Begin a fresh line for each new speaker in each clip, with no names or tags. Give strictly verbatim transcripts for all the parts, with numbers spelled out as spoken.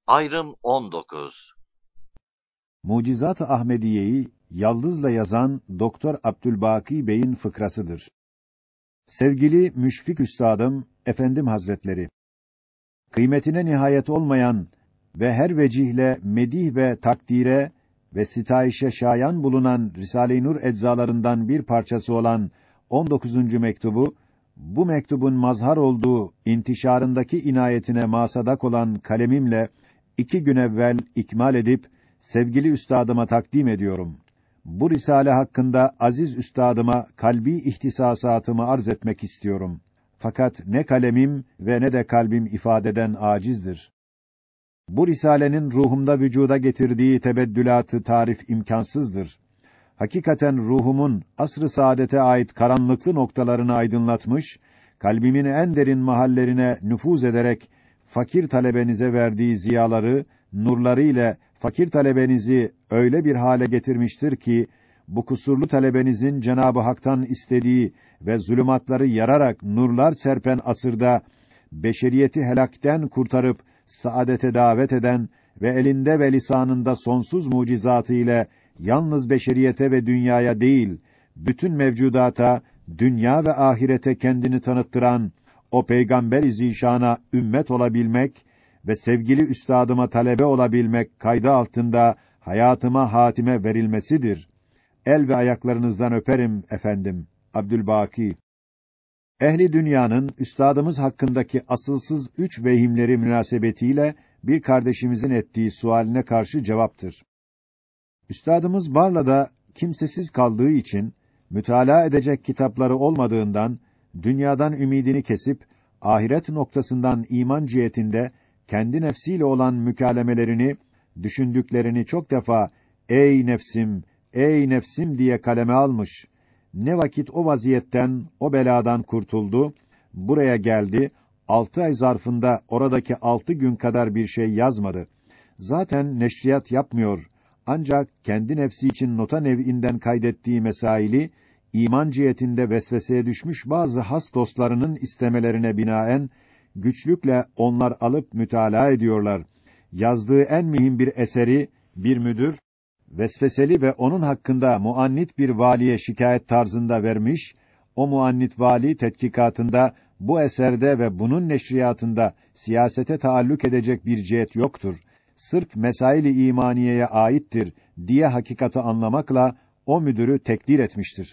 Ayrım on dokuz.
Mucizat-ı Ahmediye'yi yaldızla yazan Doktor Abdülbaki Bey'in fıkrasıdır. Sevgili Müşfik Üstadım, Efendim Hazretleri, kıymetine nihayet olmayan ve her vecihle medih ve takdire ve sitayişe şayan bulunan Risale-i Nur eczalarından bir parçası olan on dokuzuncu mektubu, bu mektubun mazhar olduğu intişarındaki inayetine masadak olan kalemimle iki gün evvel ikmal edip sevgili üstadıma takdim ediyorum. Bu risale hakkında aziz üstadıma kalbi ihtisasatımı arz etmek istiyorum. Fakat ne kalemim ve ne de kalbim ifadeden acizdir. Bu risalenin ruhumda vücuda getirdiği tebeddülatı tarif imkansızdır. Hakikaten ruhumun asr-ı saadete ait karanlıklı noktalarını aydınlatmış, kalbimin en derin mahallerine nüfuz ederek fakir talebenize verdiği ziyaları, nurları ile fakir talebenizi öyle bir hale getirmiştir ki, bu kusurlu talebenizin Cenab-ı Hak'tan istediği ve zulümatları yararak nurlar serpen asırda, beşeriyeti helakten kurtarıp saadete davet eden ve elinde ve lisanında sonsuz mucizatı ile yalnız beşeriyete ve dünyaya değil, bütün mevcudata, dünya ve ahirete kendini tanıttıran o Peygamber-i Zişan'a ümmet olabilmek ve sevgili üstadıma talebe olabilmek kaydı altında hayatıma hatime verilmesidir. El ve ayaklarınızdan öperim efendim. Abdülbaki. Ehli dünyanın üstadımız hakkındaki asılsız üç vehimleri münasebetiyle bir kardeşimizin ettiği sualine karşı cevaptır. Üstadımız Barla'da kimsesiz kaldığı için, mütalaa edecek kitapları olmadığından, dünyadan ümidini kesip, ahiret noktasından iman cihetinde, kendi nefsiyle olan mükalemelerini, düşündüklerini çok defa, ey nefsim, ey nefsim diye kaleme almış. Ne vakit o vaziyetten, o beladan kurtuldu, buraya geldi, altı ay zarfında oradaki altı gün kadar bir şey yazmadı. Zaten neşriyat yapmıyor. Ancak kendi nefsi için nota nev'inden kaydettiği mesaili, iman cihetinde vesveseye düşmüş bazı has dostlarının istemelerine binaen, güçlükle onlar alıp mütalaa ediyorlar. Yazdığı en mühim bir eseri, bir müdür, vesveseli ve onun hakkında muannit bir valiye şikayet tarzında vermiş, o muannit vali tetkikatında, bu eserde ve bunun neşriyatında siyasete taalluk edecek bir cihet yoktur. Sırf mesail-i imaniyeye aittir diye hakikati anlamakla o müdürü tekdir etmiştir.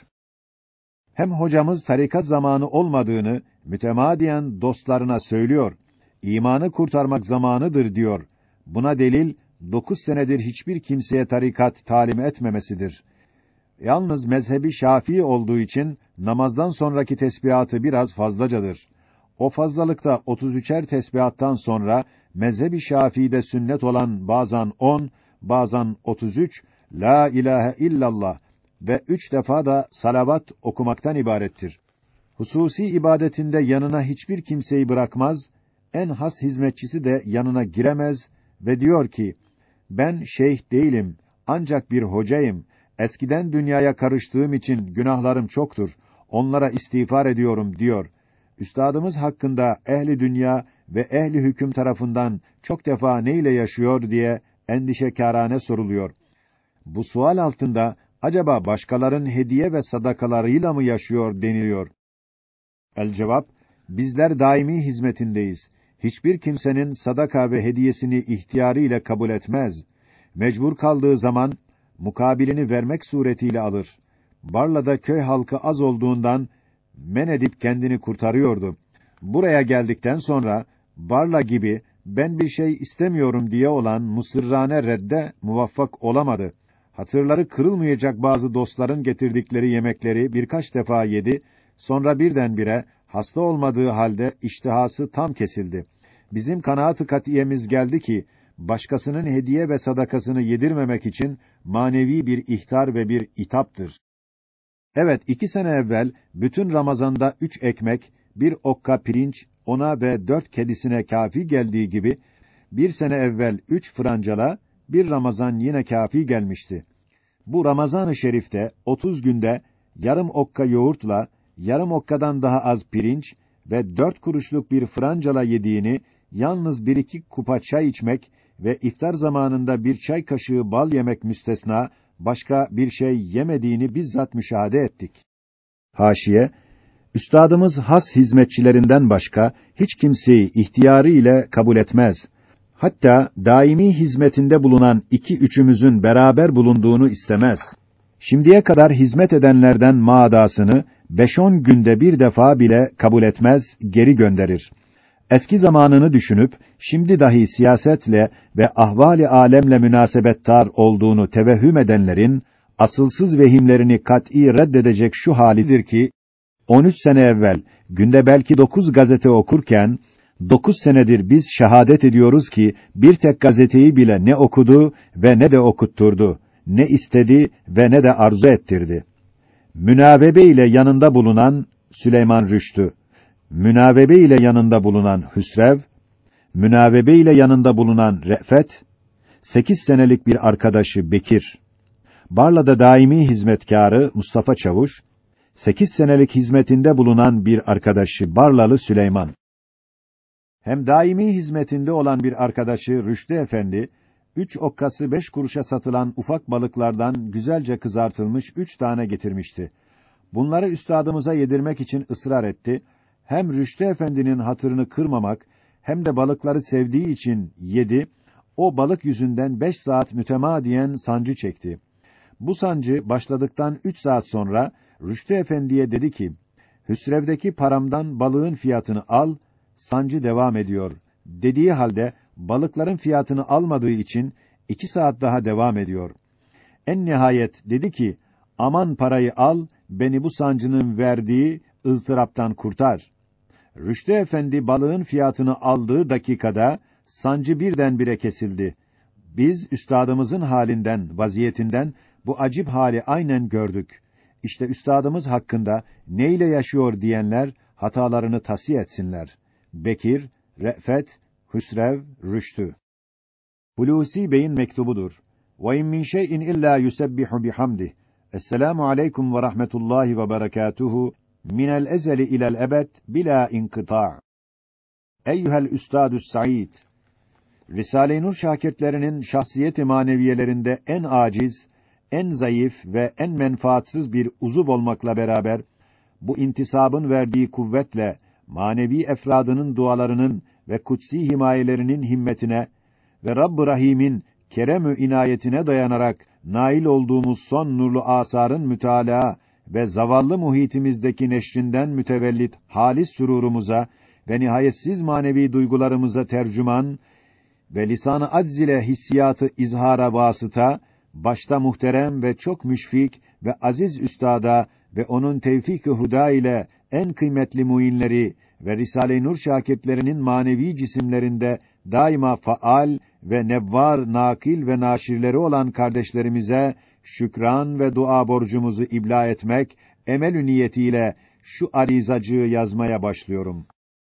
Hem hocamız tarikat zamanı olmadığını mütemadiyen dostlarına söylüyor. İmanı kurtarmak zamanıdır diyor. Buna delil dokuz senedir hiçbir kimseye tarikat talim etmemesidir. Yalnız mezhebi Şafii olduğu için namazdan sonraki tesbihatı biraz fazlacadır. O fazlalıkta otuz üçer tesbihattan sonra mezhebi Şafii'de sünnet olan bazen on, bazen otuz üç la ilahe illallah ve üç defa da salavat okumaktan ibarettir. Hususi ibadetinde yanına hiçbir kimseyi bırakmaz, en has hizmetçisi de yanına giremez ve diyor ki, ben şeyh değilim, ancak bir hocayım. Eskiden dünyaya karıştığım için günahlarım çoktur. Onlara istiğfar ediyorum diyor. Üstadımız hakkında ehli dünya ve ehli hüküm tarafından çok defa neyle yaşıyor diye endişekârane soruluyor. Bu sual altında acaba başkaların hediye ve sadakalarıyla mı yaşıyor deniliyor. El cevap, bizler daimi hizmetindeyiz. Hiçbir kimsenin sadaka ve hediyesini ihtiyarı ile kabul etmez. Mecbur kaldığı zaman mukabilini vermek suretiyle alır. Barla'da köy halkı az olduğundan men edip kendini kurtarıyordu. Buraya geldikten sonra Barla gibi ben bir şey istemiyorum diye olan musırrane redde muvaffak olamadı. Hatırları kırılmayacak bazı dostların getirdikleri yemekleri birkaç defa yedi, sonra birdenbire hasta olmadığı halde iştihası tam kesildi. Bizim kanaat-ı kat'iyemiz geldi ki, başkasının hediye ve sadakasını yedirmemek için manevi bir ihtar ve bir itaptır. Evet, iki sene evvel bütün Ramazan'da üç ekmek, bir okka pirinç, ona ve dört kedisine kâfi geldiği gibi, bir sene evvel üç francala, bir Ramazan yine kâfi gelmişti. Bu Ramazan-ı Şerif'te otuz günde yarım okka yoğurtla, yarım okkadan daha az pirinç ve dört kuruşluk bir francala yediğini, yalnız bir iki kupa çay içmek, ve iftar zamanında bir çay kaşığı bal yemek müstesna, başka bir şey yemediğini bizzat müşahede ettik. Haşiye, üstadımız has hizmetçilerinden başka hiç kimseyi ihtiyarı ile kabul etmez. Hatta daimi hizmetinde bulunan iki üçümüzün beraber bulunduğunu istemez. Şimdiye kadar hizmet edenlerden maadasını beş on günde bir defa bile kabul etmez, geri gönderir. Eski zamanını düşünüp şimdi dahi siyasetle ve ahvali alemle münasebettar olduğunu tevehhüm edenlerin asılsız vehimlerini kat'î reddedecek şu halidir ki on üç sene evvel günde belki dokuz gazete okurken dokuz senedir biz şehadet ediyoruz ki bir tek gazeteyi bile ne okudu ve ne de okutturdu, ne istedi ve ne de arzu ettirdi. Münavebe ile yanında bulunan Süleyman Rüştü, münavebe ile yanında bulunan Hüsrev, münavebe ile yanında bulunan Re'fet, sekiz senelik bir arkadaşı Bekir, Barla'da daimi hizmetkârı Mustafa Çavuş, sekiz senelik hizmetinde bulunan bir arkadaşı Barlalı Süleyman. Hem daimi hizmetinde olan bir arkadaşı Rüştü Efendi, üç okkası beş kuruşa satılan ufak balıklardan güzelce kızartılmış üç tane getirmişti. Bunları üstadımıza yedirmek için ısrar etti. Hem Rüştü Efendi'nin hatırını kırmamak, hem de balıkları sevdiği için yedi, o balık yüzünden beş saat mütemadiyen sancı çekti. Bu sancı başladıktan üç saat sonra, Rüştü Efendi'ye dedi ki, Hüsrev'deki paramdan balığın fiyatını al, sancı devam ediyor. Dediği halde, balıkların fiyatını almadığı için, iki saat daha devam ediyor. En nihayet dedi ki, aman parayı al, beni bu sancının verdiği ızdıraptan kurtar. Rüştü Efendi balığın fiyatını aldığı dakikada, sancı birdenbire kesildi. Biz, üstadımızın halinden, vaziyetinden, bu acip hali aynen gördük. İşte üstadımız hakkında, neyle yaşıyor diyenler, hatalarını tasih etsinler. Bekir, Re'fet, Hüsrev, Rüştü. Hulusi Bey'in mektubudur. Ve in min şey'in illa yusebbihu bihamdih. Esselamu aleyküm ve rahmetullahi ve berekatuhu. Minel ezeli ilel ebed bila inkıta'. Eyyuhel üstadü's said. Risale-i Nur şakirtlerinin şahsiyet-i maneviyelerinde en aciz, en zayıf ve en menfaatsız bir uzuv olmakla beraber, bu intisabın verdiği kuvvetle, manevi efradının dualarının ve kutsi himayelerinin himmetine ve Rabb-ı Rahim'in kerem-ü inayetine dayanarak, nail olduğumuz son nurlu asarın mütalaa ve zavallı muhitimizdeki neşrinden mütevellit halis sürurumuza ve nihayetsiz manevi duygularımıza tercüman ve lisan-ı acz ile hissiyatı izhara vasıta, başta muhterem ve çok müşfik ve aziz üstada ve onun tevfik-i huda ile en kıymetli muinleri ve Risale-i Nur şakirtlerinin manevi cisimlerinde daima faal ve nevvar, nakil ve naşirleri olan kardeşlerimize şükran ve dua borcumuzu ibla etmek emel-ü niyetiyle şu arizacığı yazmaya başlıyorum.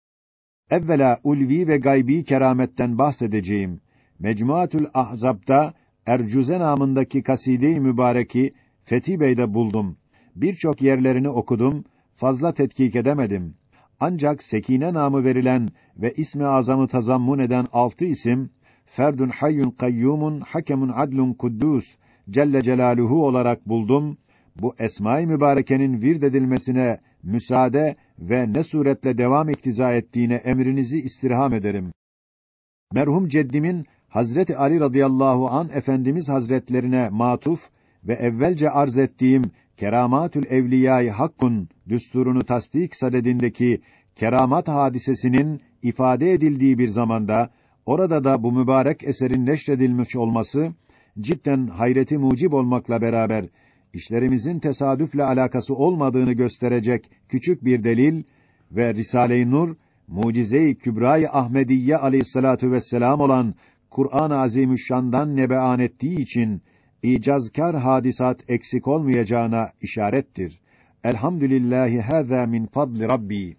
Evvela ulvi ve gaybi kerametten bahsedeceğim. Mecmuatül Ahzab'da Ercüze namındaki kaside-i mübareki Fethi Bey'de buldum. Birçok yerlerini okudum, fazla tetkik edemedim. Ancak Sekine namı verilen ve ismi azamı tazammun eden altı isim, Ferdun hayyun kayyumun hakemun adlun kuddus Celle Celaluhu olarak buldum. Bu esma-i mübarekenin vird edilmesine müsaade ve ne suretle devam iktiza ettiğine emrinizi istirham ederim. Merhum ceddimin Hazreti Ali radıyallahu an Efendimiz Hazretlerine matuf ve evvelce arz ettiğim Keramatül Evliyâ-i Hakkun düsturunu tasdik sadedindeki keramat hadisesinin ifade edildiği bir zamanda orada da bu mübarek eserin neşredilmiş olması cidden hayreti mucib olmakla beraber işlerimizin tesadüfle alakası olmadığını gösterecek küçük bir delil ve Risale-i Nur mucize-i kübra-i Ahmediyye aleyhissalatu vesselam olan Kur'an-ı Azimüşşan'dan nebean ettiği için icazkar hadisat eksik olmayacağına işarettir. Elhamdülillahi hâzâ min fadli Rabbi.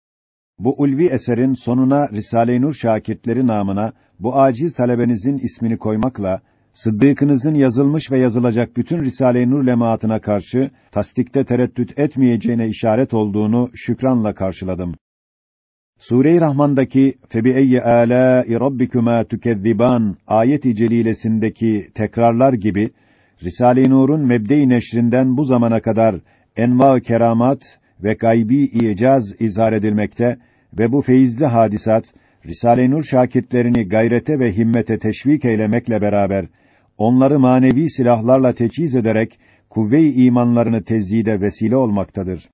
Bu ulvi eserin sonuna Risale-i Nur şakirtleri namına bu aciz talebenizin ismini koymakla Sıddık'ınızın yazılmış ve yazılacak bütün Risale-i Nur lemaatına karşı tasdikte tereddüt etmeyeceğine işaret olduğunu şükranla karşıladım. Sure-i Rahman'daki "Febieyye âlâi rabbikuma tukezziban" ayet-i celilesindeki tekrarlar gibi Risale-i Nur'un mebde-i neşrinden bu zamana kadar enva-ı keramat ve gaybi icaz izhar edilmekte ve bu feyizli hadisat Risale-i Nur şakirtlerini gayrete ve himmete teşvik eylemekle beraber onları manevi silahlarla teçhiz ederek kuvve-i imanlarını tezyide vesile olmaktadır.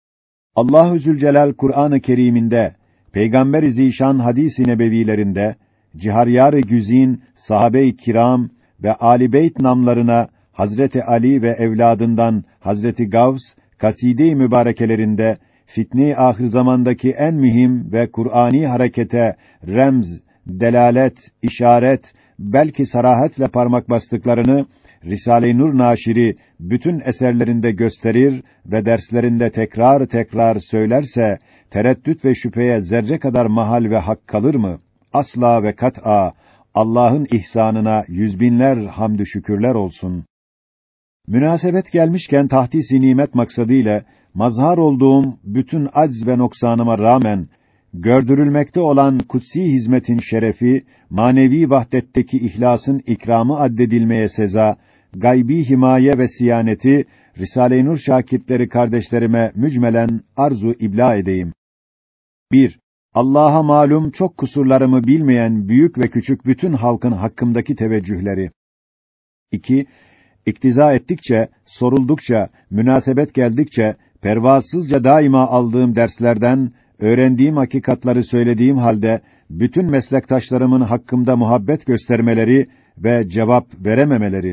Allahu Zülcelal Kur'an-ı Kerim'inde, Peygamber-i Zişan hadis-i nebevilerinde, ciharyar-ı güzin, sahabe-i kiram ve âl-i beyt namlarına Hazreti Ali ve evladından Hazreti Gavs, kaside-i mübarekelerinde, fitne-i ahir zamandaki en mühim ve Kur'ani harekete, remz, delalet, işaret, belki sarahatle parmak bastıklarını, Risale-i Nur naşiri bütün eserlerinde gösterir ve derslerinde tekrar tekrar söylerse, tereddüt ve şüpheye zerre kadar mahal ve hak kalır mı? Asla ve kat'a, Allah'ın ihsanına yüzbinler hamdü şükürler olsun. Münasebet gelmişken tahdis-i nimet maksadıyla, mazhar olduğum bütün acz ve noksanıma rağmen, gördürülmekte olan kutsi hizmetin şerefi, manevi vahdetteki ihlasın ikramı addedilmeye seza, gaybi himaye ve siyaneti, Risale-i Nur şakirtleri kardeşlerime mücmelen arzu ibla edeyim. bir. Allah'a malum çok kusurlarımı bilmeyen büyük ve küçük bütün halkın hakkımdaki teveccühleri. iki. İktiza ettikçe, soruldukça, münasebet geldikçe, pervasızca daima aldığım derslerden, öğrendiğim hakikatları söylediğim halde, bütün meslektaşlarımın hakkımda muhabbet göstermeleri ve cevap verememeleri.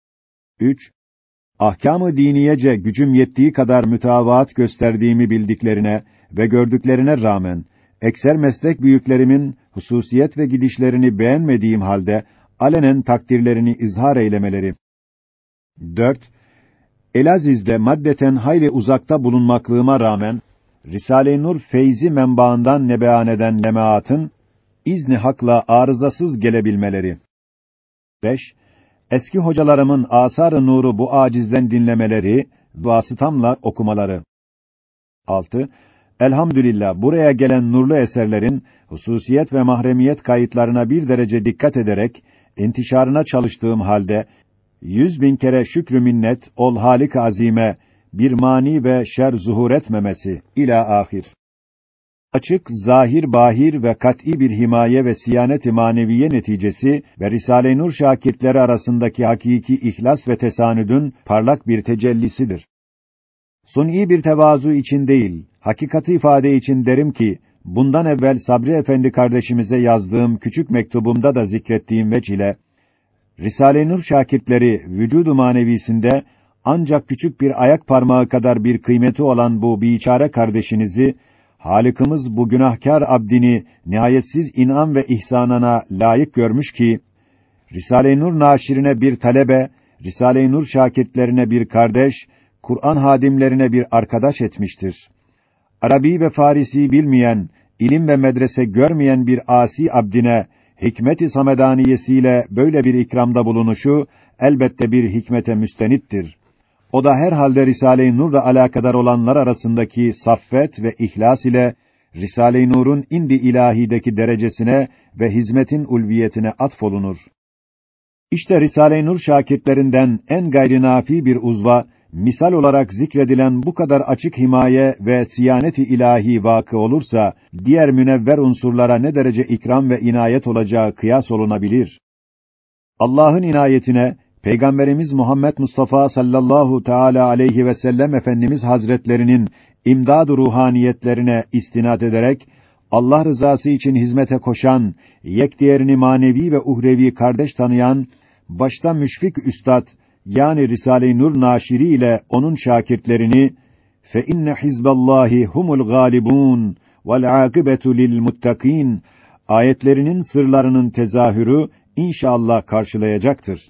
üç. Ahkâm-ı diniyece gücüm yettiği kadar mütavaat gösterdiğimi bildiklerine ve gördüklerine rağmen, ekser meslek büyüklerimin hususiyet ve gidişlerini beğenmediğim halde, alenen takdirlerini izhar eylemeleri. dört. Elaziz'de maddeten hayli uzakta bulunmaklığıma rağmen, Risale-i Nur feyzi menbaından nebean eden lemaatın, izni hakla arızasız gelebilmeleri. beş. Eski hocalarımın asar-ı nuru bu acizden dinlemeleri, vasıtamla okumaları. altı. Elhamdülillah buraya gelen nurlu eserlerin, hususiyet ve mahremiyet kayıtlarına bir derece dikkat ederek, intişarına çalıştığım halde, yüz bin kere şükrü minnet ol Halik azime, bir mani ve şer zuhur etmemesi ila ahir. Açık, zahir, bahir ve kat'î bir himaye ve siyanet-i maneviye neticesi ve Risale-i Nur şakirtleri arasındaki hakiki ihlas ve tesanüdün parlak bir tecellisidir. Sun'i bir tevazu için değil, hakikati ifade için derim ki, bundan evvel Sabri Efendi kardeşimize yazdığım küçük mektubumda da zikrettiğim vecih ile, Risale-i Nur şakirtleri vücudu manevisinde ancak küçük bir ayak parmağı kadar bir kıymeti olan bu biçare kardeşinizi, Halık'ımız bu günahkar abdini nihayetsiz inan ve ihsanına layık görmüş ki, Risale-i Nur naşirine bir talebe, Risale-i Nur şakirtlerine bir kardeş, Kur'an hadimlerine bir arkadaş etmiştir. Arabi ve Farisi bilmeyen, ilim ve medrese görmeyen bir asi abdine, hikmet-i samedaniyesiyle böyle bir ikramda bulunuşu, elbette bir hikmete müstenittir. O da herhalde Risale-i Nur'la alakadar olanlar arasındaki saffet ve ihlas ile, Risale-i Nur'un indi ilahideki derecesine ve hizmetin ulviyetine atfolunur. İşte Risale-i Nur şakirtlerinden en gayri-nafi bir uzva, misal olarak zikredilen bu kadar açık himaye ve siyanet-i ilahi vakı olursa, diğer münevver unsurlara ne derece ikram ve inayet olacağı kıyas olunabilir. Allah'ın inayetine, Peygamberimiz Muhammed Mustafa sallallahu teala aleyhi ve sellem Efendimiz Hazretlerinin imdad-ı ruhaniyetlerine istinad ederek, Allah rızası için hizmete koşan, yekdiğerini manevi ve uhrevi kardeş tanıyan, başta Müşfik Üstad, yani Risale-i Nur naşiri ile onun şakirtlerini, fe inne hizballahi humul galibun vel akibetu lil muttakin ayetlerinin sırlarının tezahürü inşallah karşılayacaktır.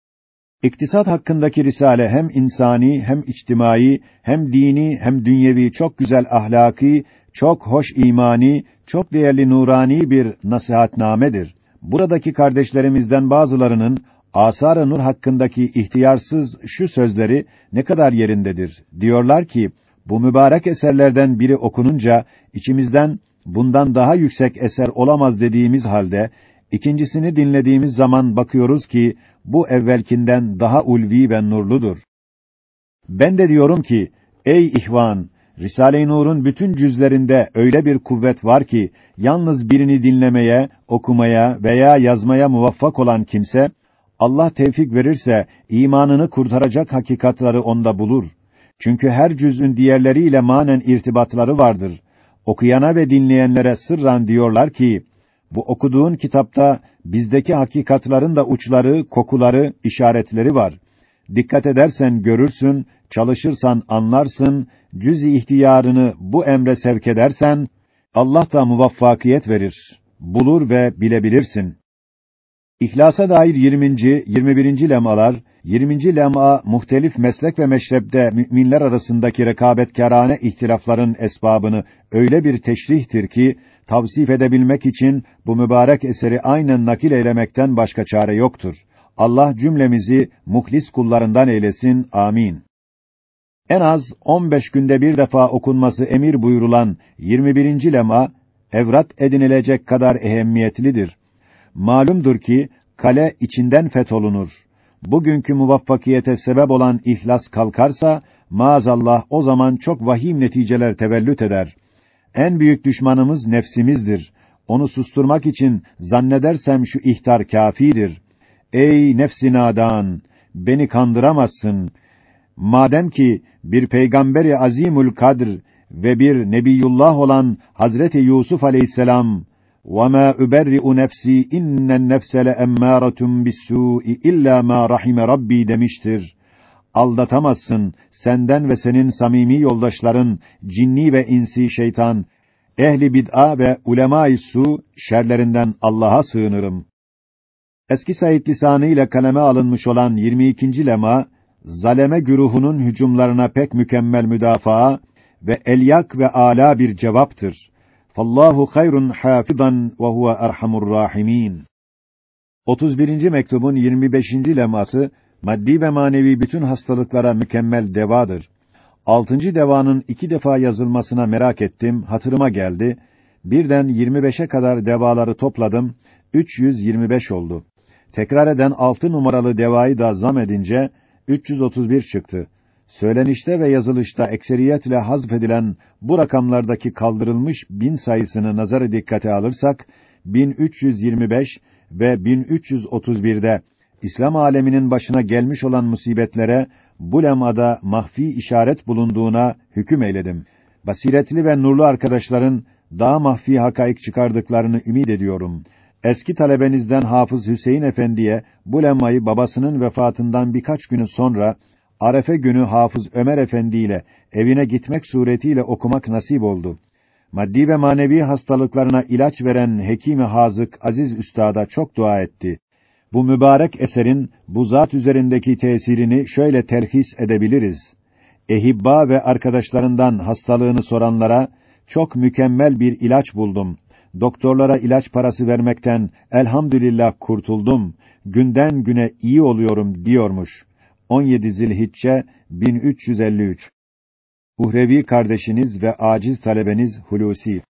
İktisat hakkındaki risale hem insani, hem içtimai, hem dini, hem dünyevi çok güzel ahlaki, çok hoş imani, çok değerli nurani bir nasihatnamedir. Buradaki kardeşlerimizden bazılarının Asar-ı Nur hakkındaki ihtiyarsız şu sözleri ne kadar yerindedir. Diyorlar ki, bu mübarek eserlerden biri okununca içimizden bundan daha yüksek eser olamaz dediğimiz halde, ikincisini dinlediğimiz zaman bakıyoruz ki, bu evvelkinden daha ulvi ve nurludur. Ben de diyorum ki, ey ihvan, Risale-i Nur'un bütün cüzlerinde öyle bir kuvvet var ki, yalnız birini dinlemeye, okumaya veya yazmaya muvaffak olan kimse, Allah tevfik verirse, imanını kurtaracak hakikatları onda bulur. Çünkü her cüz'ün diğerleriyle manen irtibatları vardır. Okuyana ve dinleyenlere sırran diyorlar ki, bu okuduğun kitapta, bizdeki hakikatların da uçları, kokuları, işaretleri var. Dikkat edersen görürsün, çalışırsan anlarsın, cüz-i ihtiyarını bu emre sevk edersen, Allah da muvaffakiyet verir, bulur ve bilebilirsin. İhlasa dair yirminci, yirmi birinci lemalar, yirminci lema muhtelif meslek ve meşrebde müminler arasındaki rekabetkârane ihtilafların esbabını öyle bir teşrihtir ki, tavsif edebilmek için bu mübarek eseri aynen nakil eylemekten başka çare yoktur. Allah cümlemizi muhlis kullarından eylesin. Amin. En az on beş günde bir defa okunması emir buyurulan yirmi birinci lema, evrat edinilecek kadar ehemmiyetlidir. Malumdur ki, kale içinden fetholunur. Bugünkü muvaffakiyete sebep olan ihlas kalkarsa, maazallah o zaman çok vahim neticeler tevellüt eder. En büyük düşmanımız nefsimizdir. Onu susturmak için zannedersem şu ihtar kâfidir. Ey nefs-i nadan, beni kandıramazsın. Madem ki bir peygamberi azimül kadr ve bir nebiyullah olan Hazreti Yusuf aleyhisselam, وَمَا أُبَرِّئُ نَفْسِي اِنَّ النَّفْسَ لَأَمَّارَةٌ بِالسُّوءِ اِلَّا مَا رَحِمَ رَبِّي demiştir. Aldatamazsın, senden ve senin samimi yoldaşların, cinni ve insi şeytan, ehli bid'a ve ulema-i su, şerlerinden Allah'a sığınırım. Eski Said lisanıyla kaleme alınmış olan yirmi ikinci lema, zaleme güruhunun hücumlarına pek mükemmel müdafaa ve elyak ve âlâ bir cevaptır. Fallahu hayrun hafizan ve huve erhamur rahimin. otuz birinci mektubun yirmi beşinci leması, maddi ve manevi bütün hastalıklara mükemmel devadır. altıncı devanın iki defa yazılmasına merak ettim, hatırıma geldi. Birden yirmi beşe kadar devaları topladım, üç yüz yirmi beş oldu. Tekrar eden altı numaralı devayı da zam edince, üç yüz otuz bir çıktı. Söylenişte ve yazılışta ekseriyetle hazfedilen bu rakamlardaki kaldırılmış bin sayısını nazara dikkate alırsak, bin üç yüz yirmi beş ve bin üç yüz otuz birde İslam aleminin başına gelmiş olan musibetlere bu lemada mahfi işaret bulunduğuna hüküm eyledim. Basiretli ve nurlu arkadaşların daha mahfi hakaik çıkardıklarını ümid ediyorum. Eski talebenizden Hafız Hüseyin Efendi'ye bu lemmayı babasının vefatından birkaç günü sonra Arefe günü Hafız Ömer Efendi ile evine gitmek suretiyle okumak nasip oldu. Maddi ve manevi hastalıklarına ilaç veren Hekim-i Hazık Aziz Üstad'a çok dua etti. Bu mübarek eserin bu zat üzerindeki tesirini şöyle terhis edebiliriz. Ehibba ve arkadaşlarından hastalığını soranlara çok mükemmel bir ilaç buldum. Doktorlara ilaç parası vermekten elhamdülillah kurtuldum. Günden güne iyi oluyorum diyormuş. on yedi Zilhicce bin üç yüz elli üç. Uhrevi kardeşiniz ve aciz talebeniz Hulusi.